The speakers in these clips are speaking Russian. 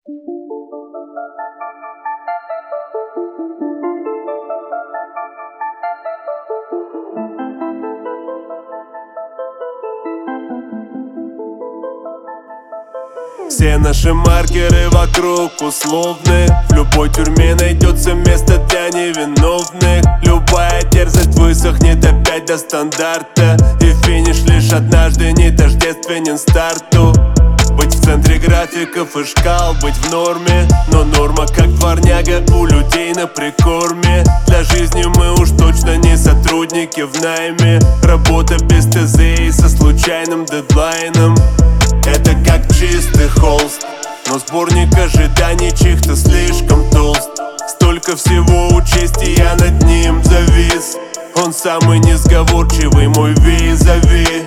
Все наши маркеры вокруг условны. В любой тюрьме найдется место для невиновных. Любая дерзость высохнет опять до стандарта, и финиш лишь однажды не тождественен старту. Быть в центре графиков и шкал, быть в норме, но норма как дворняга у людей на прикорме. Для жизни мы уж точно не сотрудники в найме. Работа без ТЗ и со случайным дедлайном. Это как чистый холст, но сборник ожиданий чьих-то слишком толст. Столько всего учесть, и я над ним завис. Он самый несговорчивый, мой визави.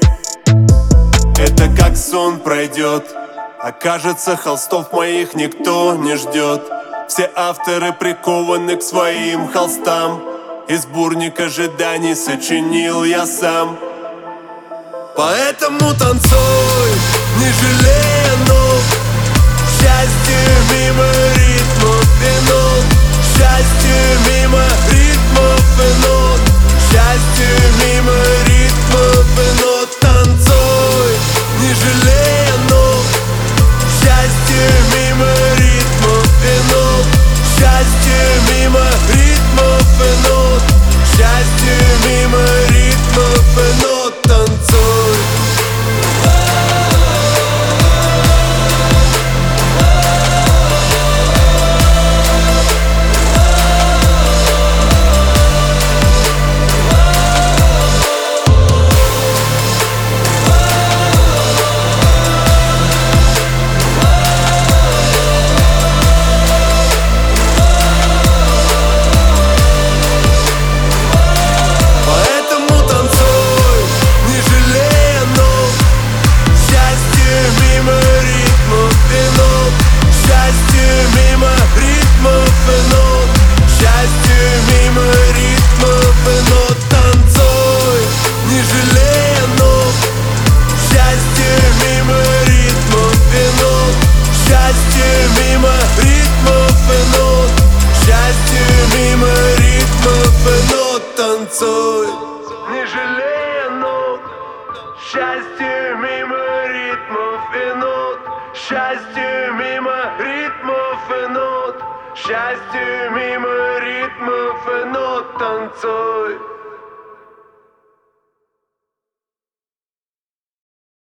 Это как сон пройдет, окажется, холстов моих никто не ждет. Все авторы прикованы к своим холстам, и сборник ожиданий сочинил я сам. Поэтому танцуй, не жалея ног. Счастье мимо ритмов и нот. Счастье мимо ритмов и нот. Счастье мимо ритмов и нот. Танцуй, не жалея ног. Счастье мимо ритмов и нот. Счастье мимо ритмов и нот. Счастье мимо ритмов и нот. Танцуй. Танцуй, не жалея ног. Счастье мимо ритмов и нот. Счастье мимо ритмов и нот. Счастье мимо ритмов и нот. Танцуй.